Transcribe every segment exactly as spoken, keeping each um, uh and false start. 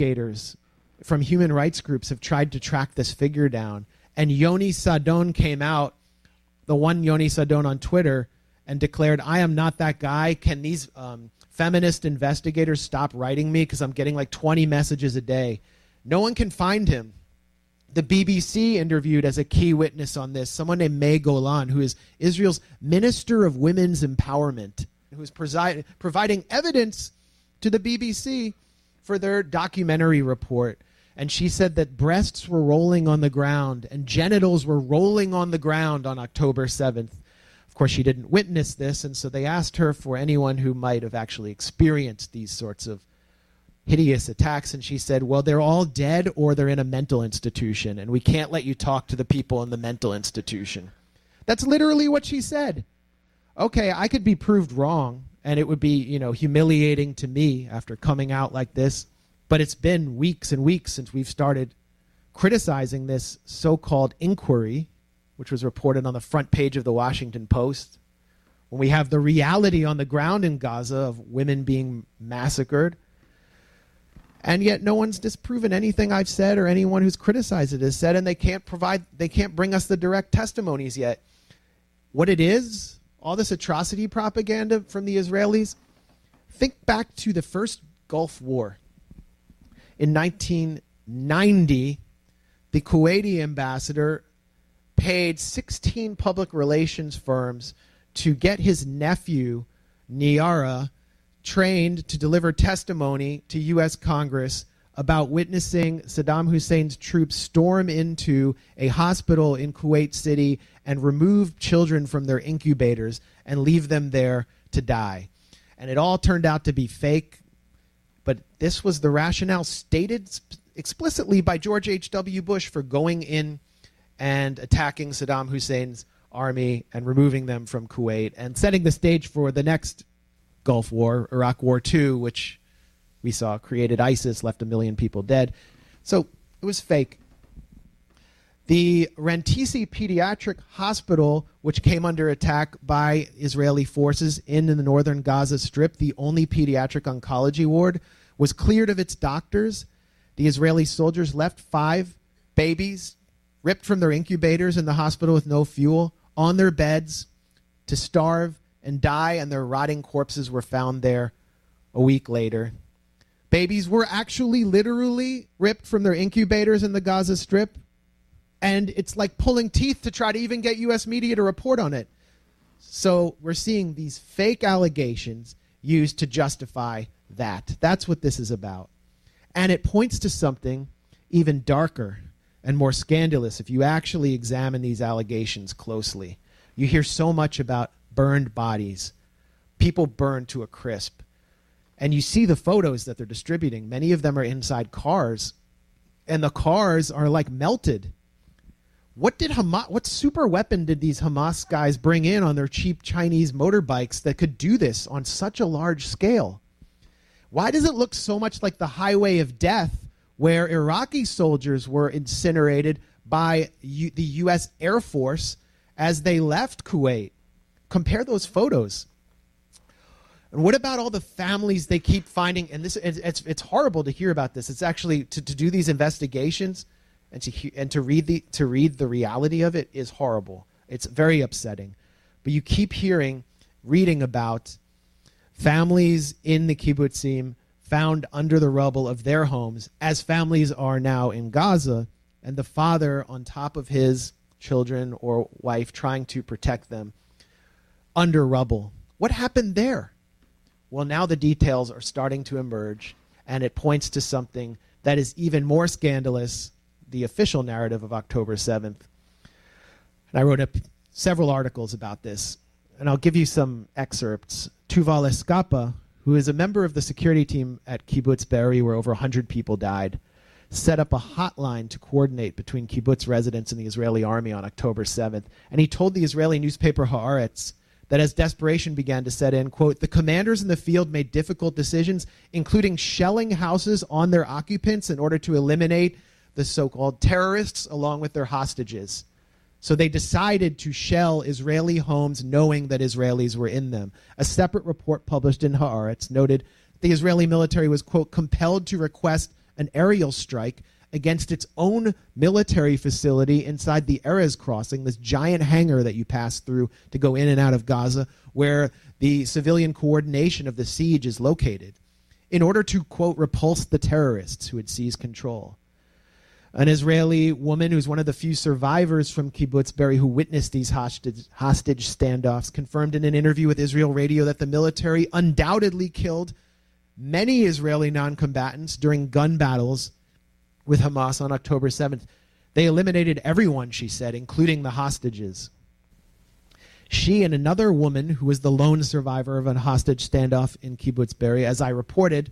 investigators from human rights groups have tried to track this figure down. And Yoni Sadon came out, the one Yoni Sadon on Twitter, and declared, I am not that guy. Can these um, feminist investigators stop writing me because I'm getting like twenty messages a day. No one can find him. The B B C interviewed as a key witness on this someone named May Golan, who is Israel's Minister of Women's Empowerment, who is presi- providing evidence to the B B C for their documentary report. And she said that breasts were rolling on the ground and genitals were rolling on the ground on October seventh. Of course, she didn't witness this, and so they asked her for anyone who might have actually experienced these sorts of hideous attacks, and she said, well, they're all dead or they're in a mental institution, and we can't let you talk to the people in the mental institution. That's literally what she said. Okay, I could be proved wrong, and it would be, you know, humiliating to me after coming out like this, but it's been weeks and weeks since we've started criticizing this so-called inquiry, which was reported on the front page of the Washington Post, when we have the reality on the ground in Gaza of women being massacred. And yet no one's disproven anything I've said or anyone who's criticized it has said, and they can't provide, they can't bring us the direct testimonies yet. What it is, all this atrocity propaganda from the Israelis, think back to the first Gulf War. In nineteen ninety, the Kuwaiti ambassador paid sixteen public relations firms to get his nephew, Niara, trained to deliver testimony to U S Congress about witnessing Saddam Hussein's troops storm into a hospital in Kuwait City and remove children from their incubators and leave them there to die. And it all turned out to be fake, but this was the rationale stated explicitly by George H W Bush for going in and attacking Saddam Hussein's army and removing them from Kuwait and setting the stage for the next Gulf War, Iraq War Two, which we saw created ISIS, left a million people dead. So it was fake. The Rantisi Pediatric Hospital, which came under attack by Israeli forces in the northern Gaza Strip, the only pediatric oncology ward, was cleared of its doctors. The Israeli soldiers left five babies ripped from their incubators in the hospital with no fuel on their beds to starve and die, and their rotting corpses were found there a week later. Babies were actually literally ripped from their incubators in the Gaza Strip, and it's like pulling teeth to try to even get U S media to report on it. So we're seeing these fake allegations used to justify that. That's what this is about. And it points to something even darker and more scandalous if you actually examine these allegations closely. You hear so much about burned bodies, people burned to a crisp. And you see the photos that they're distributing. Many of them are inside cars, and the cars are like melted. What did Hamas, what super weapon did these Hamas guys bring in on their cheap Chinese motorbikes that could do this on such a large scale? Why does it look so much like the highway of death where Iraqi soldiers were incinerated by U- the U S Air Force as they left Kuwait? Compare those photos. And what about all the families they keep finding? And this, it's, it's, it's horrible to hear about this. It's actually to, to do these investigations and to and to read the to read the reality of it is horrible. It's very upsetting. But you keep hearing, reading about families in the kibbutzim found under the rubble of their homes, as families are now in Gaza, and the father on top of his children or wife trying to protect them under rubble. What happened there? Well, now the details are starting to emerge, and it points to something that is even more scandalous, the official narrative of October seventh. And I wrote up several articles about this, and I'll give you some excerpts. Tuval Escapa, who is a member of the security team at Kibbutz Be'eri, where over one hundred people died, set up a hotline to coordinate between kibbutz residents and the Israeli army on October seventh. And he told the Israeli newspaper Haaretz that as desperation began to set in, quote, the commanders in the field made difficult decisions, including shelling houses on their occupants in order to eliminate the so-called terrorists along with their hostages. So they decided to shell Israeli homes knowing that Israelis were in them. A separate report published in Haaretz noted the Israeli military was, quote, compelled to request an aerial strike against its own military facility inside the Erez crossing, this giant hangar that you pass through to go in and out of Gaza, where the civilian coordination of the siege is located, in order to, quote, repulse the terrorists who had seized control. An Israeli woman who's one of the few survivors from Kibbutz Be'eri who witnessed these hostage, hostage standoffs confirmed in an interview with Israel Radio that the military undoubtedly killed many Israeli non-combatants during gun battles with Hamas on October seventh. They eliminated everyone, she said, including the hostages. She and another woman who was the lone survivor of a hostage standoff in Kibbutz Be'eri, as I reported,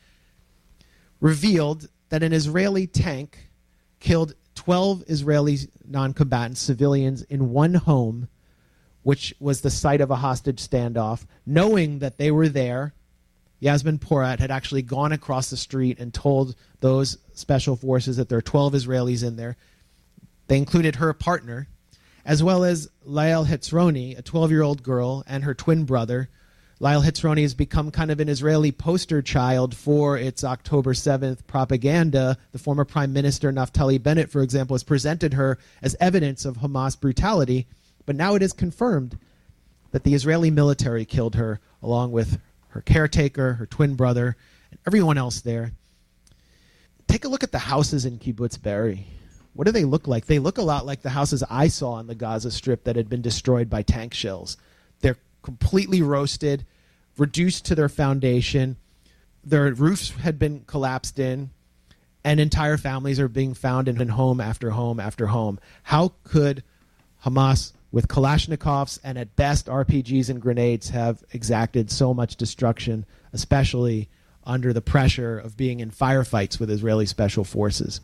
revealed that an Israeli tank killed twelve Israeli non-combatants, civilians, in one home, which was the site of a hostage standoff, knowing that they were there. Yasmin Porat had actually gone across the street and told those special forces that there are twelve Israelis in there. They included her partner, as well as Lael Hetzroni, a twelve-year-old girl, and her twin brother. Lael Hetzroni has become kind of an Israeli poster child for its October seventh propaganda. The former Prime Minister Naftali Bennett, for example, has presented her as evidence of Hamas brutality, but now it is confirmed that the Israeli military killed her, along with her caretaker, her twin brother, and everyone else there. Take a look at the houses in Kibbutz Be'eri. What do they look like? They look a lot like the houses I saw on the Gaza Strip that had been destroyed by tank shells. They're completely roasted, reduced to their foundation. Their roofs had been collapsed in, and entire families are being found in home after home after home. How could Hamas, with Kalashnikovs and at best R P Gs and grenades, have exacted so much destruction, especially under the pressure of being in firefights with Israeli special forces?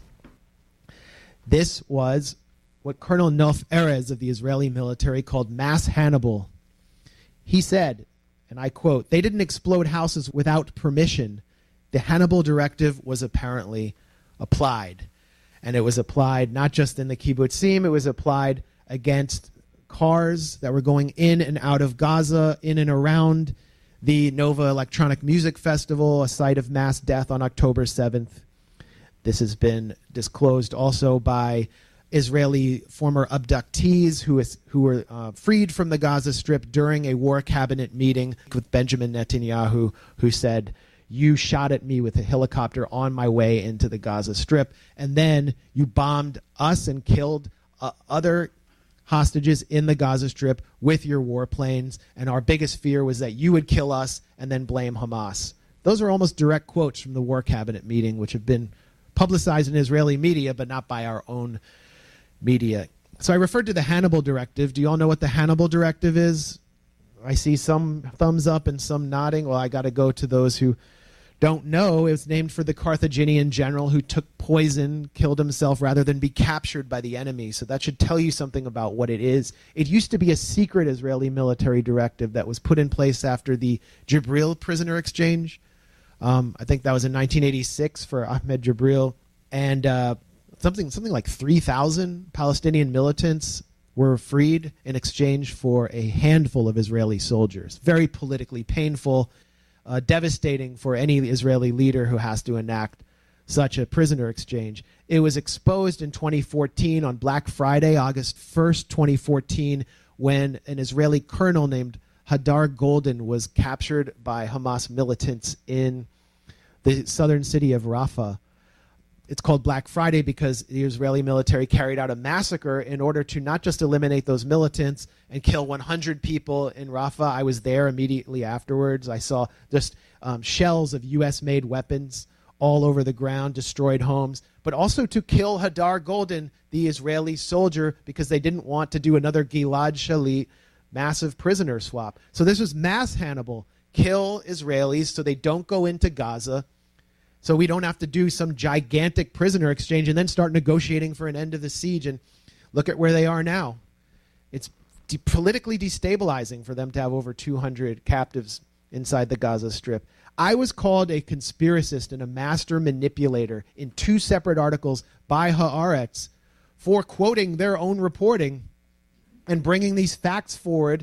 This was what Colonel Nof Erez of the Israeli military called mass Hannibal. He said, and I quote, "They didn't explode houses without permission. The Hannibal directive was apparently applied." And it was applied not just in the kibbutzim, it was applied against cars that were going in and out of Gaza, in and around the Nova Electronic Music Festival, a site of mass death on October seventh. This has been disclosed also by Israeli former abductees who, is, who were uh, freed from the Gaza Strip during a war cabinet meeting with Benjamin Netanyahu, who said, "You shot at me with a helicopter on my way into the Gaza Strip, and then you bombed us and killed uh, other hostages in the Gaza Strip with your warplanes, and our biggest fear was that you would kill us and then blame Hamas." Those are almost direct quotes from the war cabinet meeting, which have been publicized in Israeli media, but not by our own media. So I referred to the Hannibal Directive. Do you all know what the Hannibal Directive is? I see some thumbs up and some nodding. Well, I got to go to those who don't know. It was named for the Carthaginian general who took poison, killed himself rather than be captured by the enemy. So that should tell you something about what it is. It used to be a secret Israeli military directive that was put in place after the Jibril prisoner exchange. Um, I think that was in nineteen eighty-six for Ahmed Jibril. And uh, something something like three thousand Palestinian militants were freed in exchange for a handful of Israeli soldiers. Very politically painful, uh, devastating for any Israeli leader who has to enact such a prisoner exchange. It was exposed in twenty fourteen on Black Friday, August first, twenty fourteen, when an Israeli colonel named Hadar Golden was captured by Hamas militants in the southern city of Rafah. It's called Black Friday because the Israeli military carried out a massacre in order to not just eliminate those militants and kill one hundred people in Rafah. I was there immediately afterwards. I saw just um, shells of U S-made weapons all over the ground, destroyed homes, but also to kill Hadar Golden, the Israeli soldier, because they didn't want to do another Gilad Shalit massive prisoner swap. So this was mass Hannibal. Kill Israelis so they don't go into Gaza, so we don't have to do some gigantic prisoner exchange and then start negotiating for an end of the siege. And look at where they are now. It's de- politically destabilizing for them to have over two hundred captives inside the Gaza Strip. I was called a conspiracist and a master manipulator in two separate articles by Haaretz for quoting their own reporting and bringing these facts forward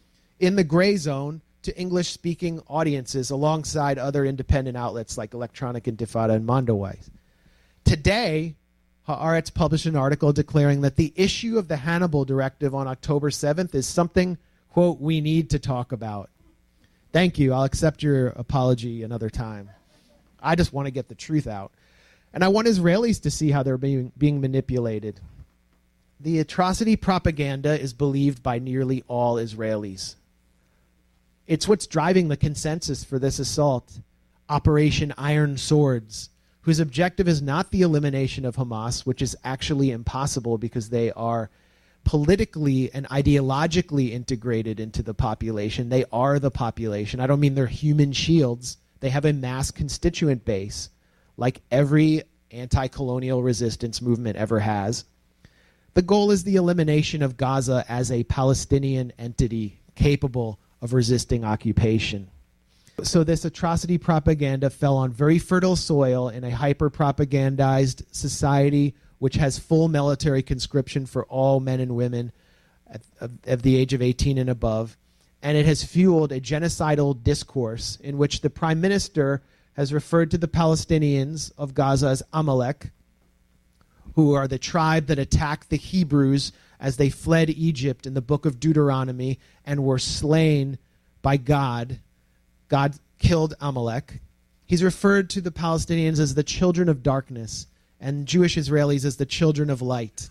in the gray zone to English-speaking audiences alongside other independent outlets like Electronic Intifada and Mondoweiss. Today, Haaretz published an article declaring that the issue of the Hannibal Directive on October seventh is something, quote, we need to talk about. Thank you. I'll accept your apology another time. I just want to get the truth out. And I want Israelis to see how they're being, being manipulated. The atrocity propaganda is believed by nearly all Israelis. It's what's driving the consensus for this assault, Operation Iron Swords, whose objective is not the elimination of Hamas, which is actually impossible because they are politically and ideologically integrated into the population. They are the population. I don't mean they're human shields. They have a mass constituent base, like every anti-colonial resistance movement ever has. The goal is the elimination of Gaza as a Palestinian entity capable of resisting occupation. So this atrocity propaganda fell on very fertile soil in a hyper-propagandized society which has full military conscription for all men and women at, of, of the age of eighteen and above. And it has fueled a genocidal discourse in which the prime minister has referred to the Palestinians of Gaza as Amalek, who are the tribe that attacked the Hebrews as they fled Egypt in the book of Deuteronomy and were slain by God. God killed Amalek. He's referred to the Palestinians as the children of darkness and Jewish Israelis as the children of light.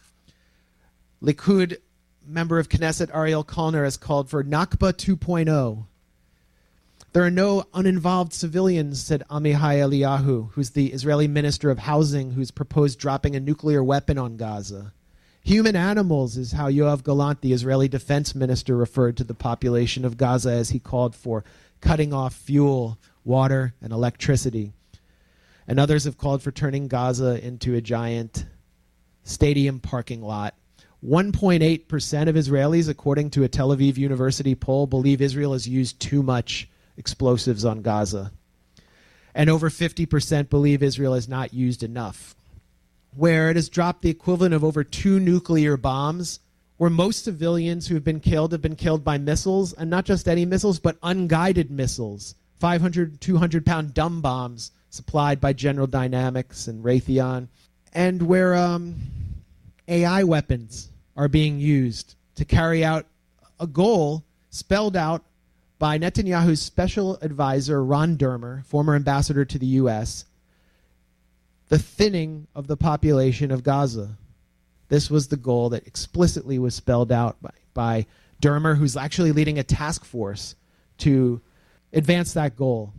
Likud member of Knesset Ariel Kalner has called for Nakba two point oh. There are no uninvolved civilians, said Amihai Eliyahu, who's the Israeli Minister of Housing, who's proposed dropping a nuclear weapon on Gaza. Human animals is how Yoav Gallant, the Israeli defense minister, referred to the population of Gaza as he called for cutting off fuel, water, and electricity. And others have called for turning Gaza into a giant stadium parking lot. one point eight percent of Israelis, according to a Tel Aviv University poll, believe Israel has used too much explosives on Gaza. And over fifty percent believe Israel has not used enough. Where it has dropped the equivalent of over two nuclear bombs, where most civilians who have been killed have been killed by missiles, and not just any missiles, but unguided missiles, five hundred, two hundred pound dumb bombs supplied by General Dynamics and Raytheon, and where um, A I weapons are being used to carry out a goal spelled out by Netanyahu's special advisor, Ron Dermer, former ambassador to the U S, the thinning of the population of Gaza. This was the goal that explicitly was spelled out by, by Dermer, who's actually leading a task force to advance that goal.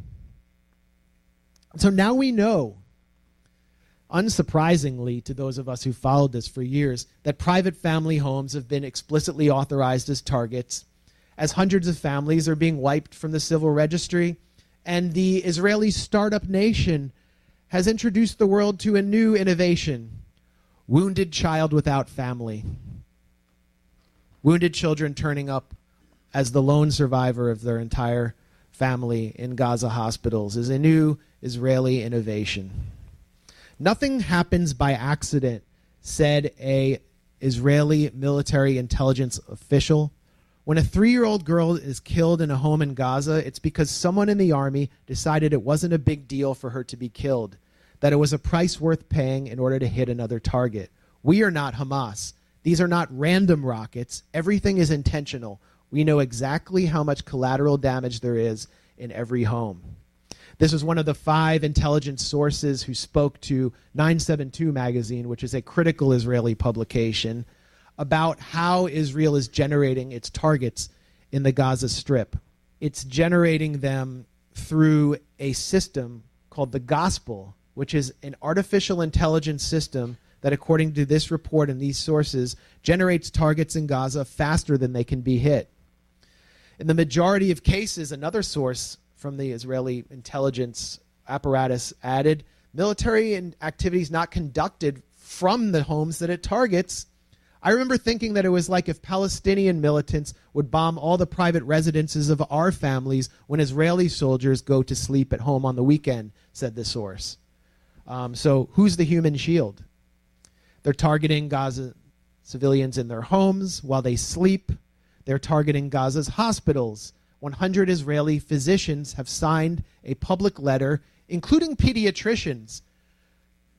So now we know, unsurprisingly to those of us who followed this for years, that private family homes have been explicitly authorized as targets, as hundreds of families are being wiped from the civil registry, and the Israeli startup nation has introduced the world to a new innovation: wounded child without family. Wounded children turning up as the lone survivor of their entire family in Gaza hospitals is a new Israeli innovation. Nothing happens by accident, said a Israeli military intelligence official. When a three-year-old girl is killed in a home in Gaza, it's because someone in the army decided it wasn't a big deal for her to be killed, that it was a price worth paying in order to hit another target. We are not Hamas. These are not random rockets. Everything is intentional. We know exactly how much collateral damage there is in every home. This was one of the five intelligence sources who spoke to nine seven two magazine, which is a critical Israeli publication, about how Israel is generating its targets in the Gaza Strip. It's generating them through a system called the Gospel, which is an artificial intelligence system that, according to this report and these sources, generates targets in Gaza faster than they can be hit. In the majority of cases, another source from the Israeli intelligence apparatus added, military activities not conducted from the homes that it targets. I remember thinking that it was like if Palestinian militants would bomb all the private residences of our families when Israeli soldiers go to sleep at home on the weekend, said the source. Um, so who's the human shield? They're targeting Gaza civilians in their homes while they sleep. They're targeting Gaza's hospitals. one hundred Israeli physicians have signed a public letter, including pediatricians,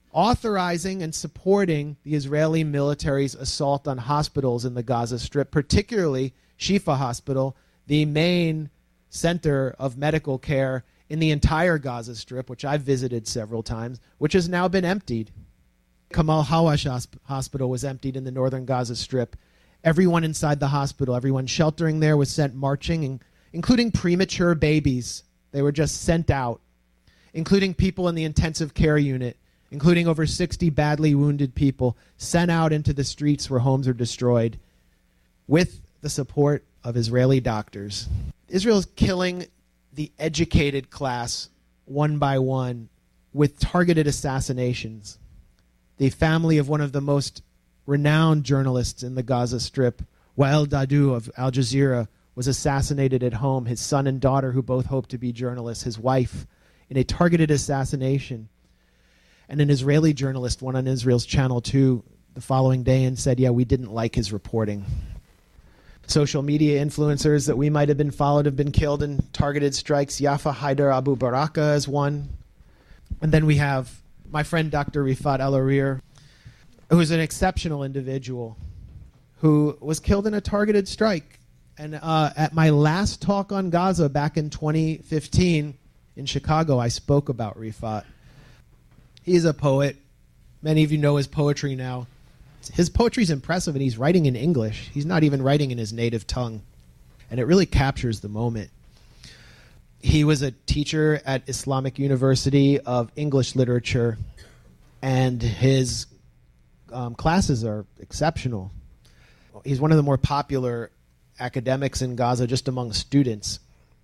authorizing and supporting the Israeli military's assault on hospitals in the Gaza Strip, particularly Shifa Hospital, the main center of medical care in the entire Gaza Strip, which I've visited several times, which has now been emptied. Kamal Hawash Hospital was emptied in the northern Gaza Strip. Everyone inside the hospital, everyone sheltering there was sent marching, including premature babies. They were just sent out, including people in the intensive care unit, including over sixty badly wounded people, sent out into the streets where homes are destroyed with the support of Israeli doctors. Israel is killing the educated class one by one with targeted assassinations. The family of one of the most renowned journalists in the Gaza Strip, Wael Dahdouh of Al Jazeera, was assassinated at home. His son and daughter, who both hoped to be journalists, his wife, in a targeted assassination. And an Israeli journalist went on Israel's Channel two the following day and said, yeah, we didn't like his reporting. Social media influencers that we might have been followed have been killed in targeted strikes. Yafa Haider Abu Baraka is one. And then we have my friend Doctor Rifat El-Arir, who is an exceptional individual who was killed in a targeted strike. And uh, at my last talk on Gaza back in twenty fifteen in Chicago, I spoke about Rifat. He's a poet. Many of you know his poetry now. His poetry is impressive, and he's writing in English. He's not even writing in his native tongue. And it really captures the moment. He was a teacher at Islamic University of English Literature, and his um, classes are exceptional. He's one of the more popular academics in Gaza just among students.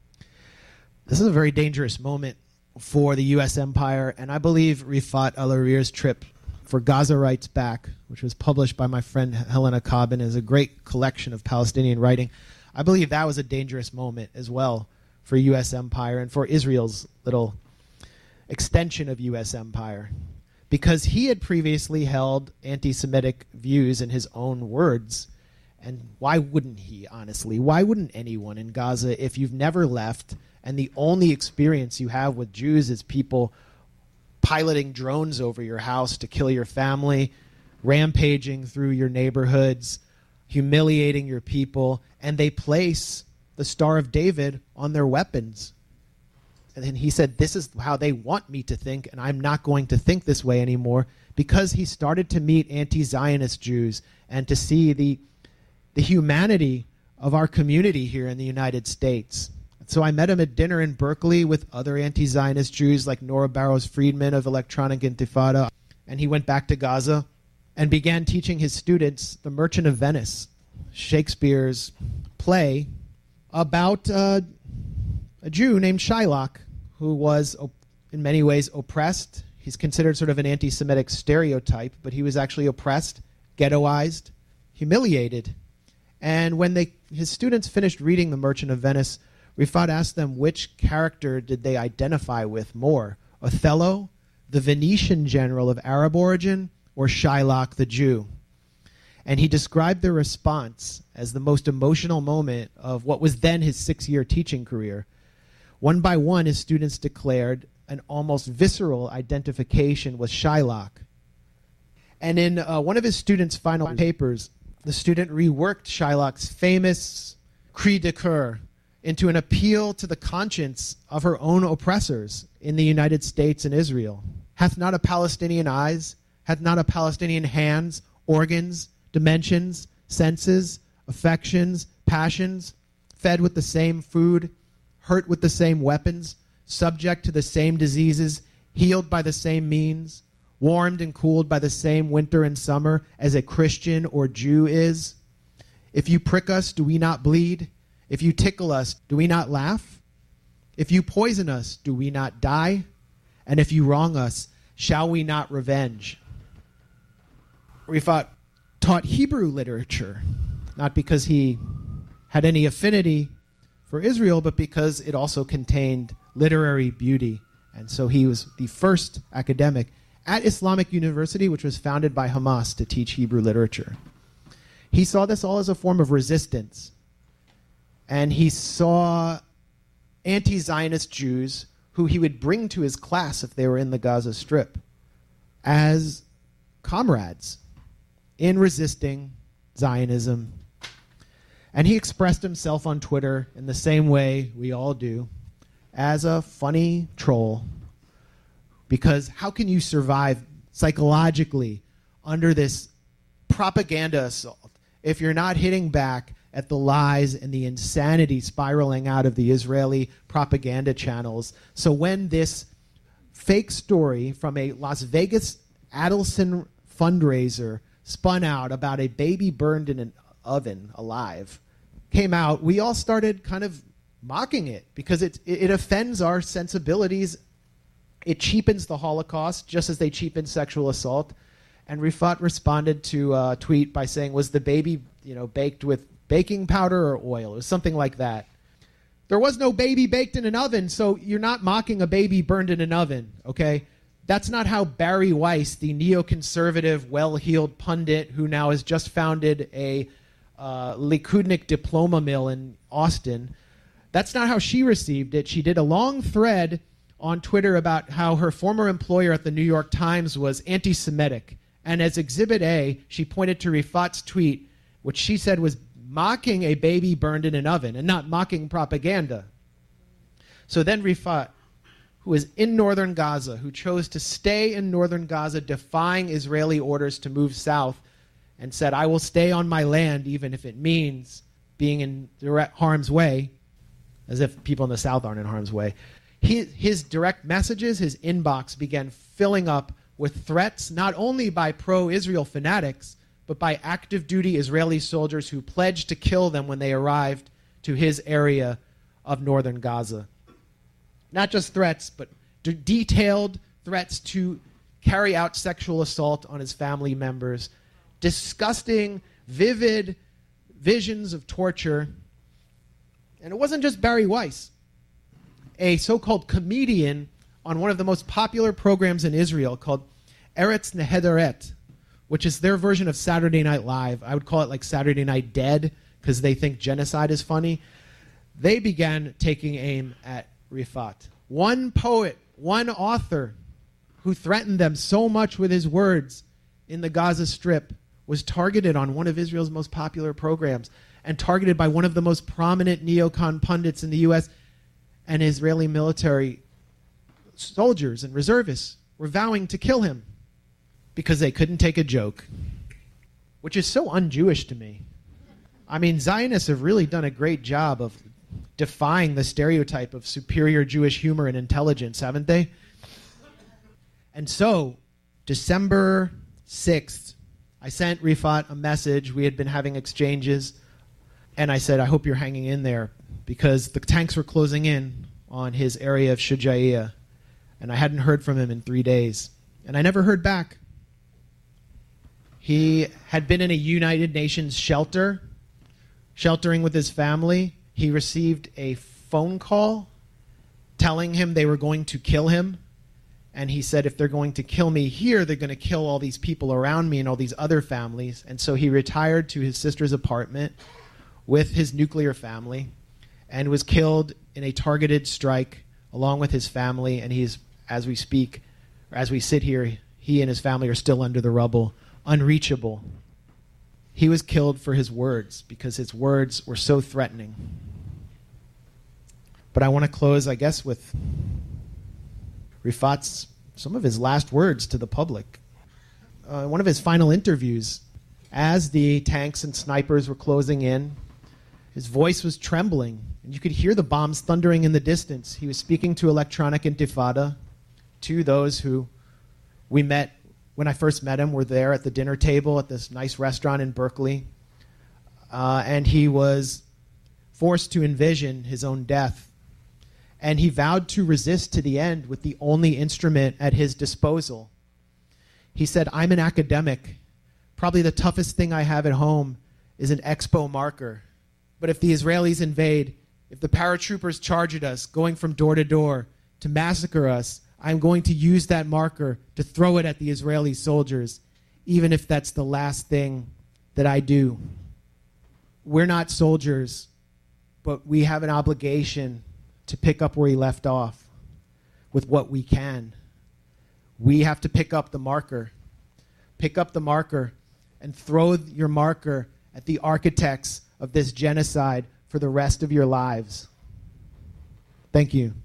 This is a very dangerous moment for the U S empire, and I believe Rifat El-Arir's trip for Gaza Writes Back, which was published by my friend Helena Cobbin, is a great collection of Palestinian writing. I believe that was a dangerous moment as well for U S empire and for Israel's little extension of U S empire, because he had previously held anti-Semitic views in his own words. And why wouldn't he, honestly? Why wouldn't anyone in Gaza, if you've never left and the only experience you have with Jews is people piloting drones over your house to kill your family, rampaging through your neighborhoods, humiliating your people, and they place the Star of David on their weapons. And then he said, this is how they want me to think, and I'm not going to think this way anymore, because he started to meet anti-Zionist Jews and to see the the humanity of our community here in the United States. So I met him at dinner in Berkeley with other anti-Zionist Jews like Nora Barrows-Friedman of Electronic Intifada, and he went back to Gaza and began teaching his students The Merchant of Venice, Shakespeare's play about uh, a Jew named Shylock, who was in many ways oppressed. He's considered sort of an anti-Semitic stereotype, but he was actually oppressed, ghettoized, humiliated. And when they, his students finished reading The Merchant of Venice, Rifat asked them which character did they identify with more, Othello, the Venetian general of Arab origin, or Shylock the Jew. And he described their response as the most emotional moment of what was then his six-year teaching career. One by one, his students declared an almost visceral identification with Shylock. And in uh, one of his students' final papers, the student reworked Shylock's famous cri de coeur into an appeal to the conscience of her own oppressors in the United States and Israel. Hath not a Palestinian eyes, hath not a Palestinian hands, organs, dimensions, senses, affections, passions, fed with the same food, hurt with the same weapons, subject to the same diseases, healed by the same means, warmed and cooled by the same winter and summer as a Christian or Jew is? If you prick us, do we not bleed? If you tickle us, do we not laugh? If you poison us, do we not die? And if you wrong us, shall we not revenge? Rifat taught Hebrew literature, not because he had any affinity for Israel, but because it also contained literary beauty. And so he was the first academic at Islamic University, which was founded by Hamas to teach Hebrew literature. He saw this all as a form of resistance. And he saw anti-Zionist Jews who he would bring to his class if they were in the Gaza Strip as comrades in resisting Zionism. And he expressed himself on Twitter in the same way we all do, as a funny troll. Because how can you survive psychologically under this propaganda assault if you're not hitting back at the lies and the insanity spiraling out of the Israeli propaganda channels? So when this fake story from a Las Vegas Adelson fundraiser spun out about a baby burned in an oven alive came out, we all started kind of mocking it because it, it offends our sensibilities. It cheapens the Holocaust just as they cheapened sexual assault. And Rifat responded to a tweet by saying, was the baby, you know, baked with baking powder or oil? It was something like that. There was no baby baked in an oven, so you're not mocking a baby burned in an oven, okay? That's not how Barry Weiss, the neoconservative, well-heeled pundit who now has just founded a uh, Likudnik diploma mill in Austin, that's not how she received it. She did a long thread on Twitter about how her former employer at the New York Times was anti-Semitic. And as Exhibit A, she pointed to Rifat's tweet, which she said was mocking a baby burned in an oven and not mocking propaganda. So then Rifat, who is in northern Gaza, who chose to stay in northern Gaza defying Israeli orders to move south, and said, I will stay on my land even if it means being in direct harm's way, as if people in the south aren't in harm's way. His, his direct messages, his inbox began filling up with threats not only by pro-Israel fanatics, but by active duty Israeli soldiers who pledged to kill them when they arrived to his area of northern Gaza. Not just threats, but d- detailed threats to carry out sexual assault on his family members, disgusting, vivid visions of torture. And it wasn't just Barry Weiss. A so-called comedian on one of the most popular programs in Israel called Eretz Nehederet, which is their version of Saturday Night Live. I would call it like Saturday Night Dead because they think genocide is funny. They began taking aim at Rifat. One poet, one author who threatened them so much with his words in the Gaza Strip was targeted on one of Israel's most popular programs and targeted by one of the most prominent neocon pundits in the U S, and Israeli military soldiers and reservists were vowing to kill him because they couldn't take a joke, which is so un-Jewish to me. I mean, Zionists have really done a great job of defying the stereotype of superior Jewish humor and intelligence, haven't they? And so, December sixth, I sent Rifat a message. We had been having exchanges, and I said, I hope you're hanging in there, because the tanks were closing in on his area of Shujaiya, and I hadn't heard from him in three days. And I never heard back. He had been in a United Nations shelter, sheltering with his family. He received a phone call telling him they were going to kill him. And he said, if they're going to kill me here, they're going to kill all these people around me and all these other families. And so he retired to his sister's apartment with his nuclear family and was killed in a targeted strike along with his family. And he's, as we speak, or as we sit here, he and his family are still under the rubble, unreachable. He was killed for his words because his words were so threatening. But I want to close, I guess, with Rifat's, some of his last words to the public. Uh, one of his final interviews, as the tanks and snipers were closing in, his voice was trembling, and you could hear the bombs thundering in the distance. He was speaking to Electronic Intifada, to those who we met when I first met him, were there at the dinner table at this nice restaurant in Berkeley. Uh, and he was forced to envision his own death. And he vowed to resist to the end with the only instrument at his disposal. He said, I'm an academic. Probably the toughest thing I have at home is an expo marker. But if the Israelis invade, if the paratroopers charge at us, going from door to door to massacre us, I'm going to use that marker to throw it at the Israeli soldiers, even if that's the last thing that I do. We're not soldiers, but we have an obligation to pick up where he left off with what we can. We have to pick up the marker. Pick up the marker and throw your marker at the architects of this genocide for the rest of your lives. Thank you.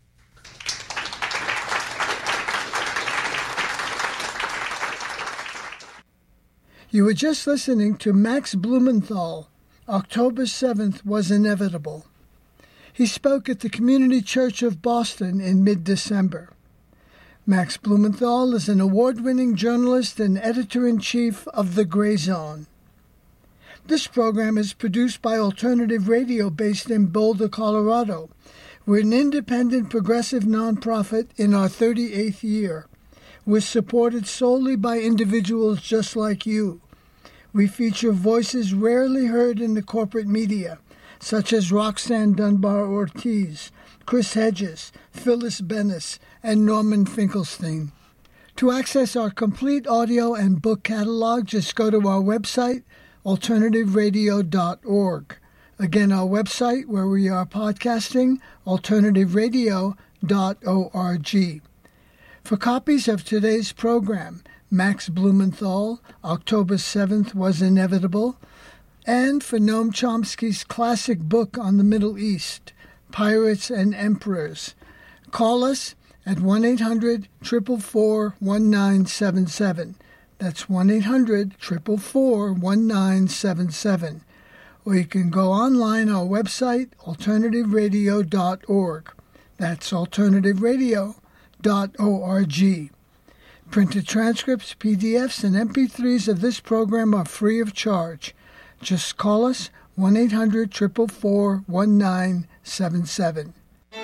You were just listening to Max Blumenthal. October seventh was inevitable. He spoke at the Community Church of Boston in mid-December. Max Blumenthal is an award-winning journalist and editor-in-chief of The Gray Zone. This program is produced by Alternative Radio based in Boulder, Colorado. We're an independent progressive nonprofit in our thirty-eighth year. We're supported solely by individuals just like you. We feature voices rarely heard in the corporate media, such as Roxanne Dunbar Ortiz, Chris Hedges, Phyllis Bennis, and Norman Finkelstein. To access our complete audio and book catalog, just go to our website, alternative radio dot org. Again, our website where we are podcasting, alternative radio dot org. For copies of today's program, Max Blumenthal, October seventh was inevitable, and for Noam Chomsky's classic book on the Middle East, Pirates and Emperors, call us at one eight hundred, four four four, one nine seven seven. That's one eight hundred, four four four, one nine seven seven. Or you can go online on our website, alternative radio dot org. That's alternative radio dot org. Printed transcripts, P D Fs, and M P threes of this program are free of charge. Just call us one eight hundred, four four four, one nine seven seven.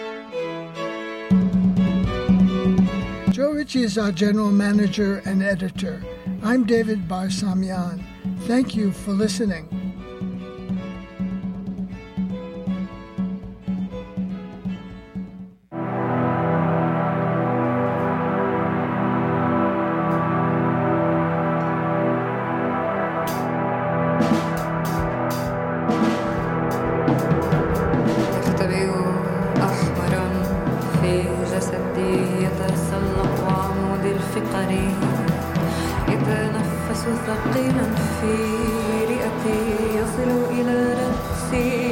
Joe Ritchie is our general manager and editor. I'm David Barsamian. Thank you for listening. ثقيلا في رئتي يصل إلى رأسي